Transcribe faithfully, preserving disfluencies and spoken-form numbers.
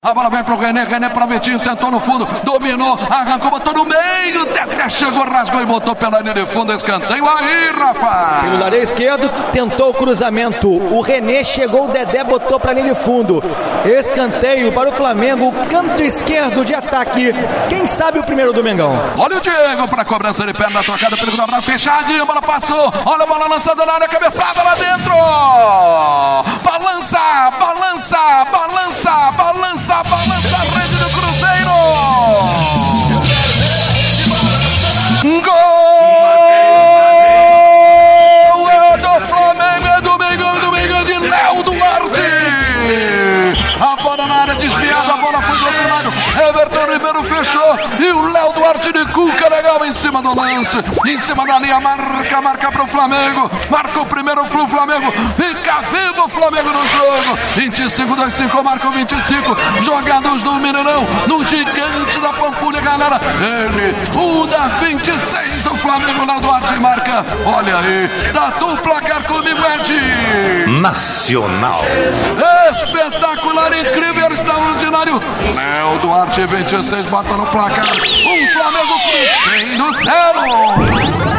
A bola vem pro René, René pra Vitinho, tentou no fundo, dominou, arrancou, botou no meio, Dedé chegou, rasgou e botou pela linha de fundo, escanteio aí, Rafa! Pelo lado esquerdo, tentou o cruzamento, o René chegou, o Dedé botou pra linha de fundo, escanteio para o Flamengo, canto esquerdo de ataque, quem sabe o primeiro do Mengão. Olha o Diego pra cobrança de perna, trocada, perigo da bola fechadinha, a bola passou, olha a bola lançada na área, cabeçada lá dentro! Balança, balança, balança, balança! Balança a rede do Cruzeiro. Gol é do Flamengo, é do Mengão, do Mengão de Léo Duarte. A bola na área desviada, a bola foi do outro lado. Everton Ribeiro fechou e o Léo Duarte de Cuca legal em cima do lance, em cima da linha, marca, marca pro Flamengo, marcou primeiro o Flamengo, fica vivo o Flamengo no jogo, vinte e cinco, vinte e cinco, marcou vinte e cinco, jogados do Mineirão, no gigante da Pampulha, galera, ele, o da vinte e seis do Flamengo, Léo Duarte marca, olha aí, dá tu placar comigo, Ed. Nacional. Espetacular, incrível, extraordinário, Léo Duarte vinte e seis bota no placar, um Flamengo Cruzeiro zero.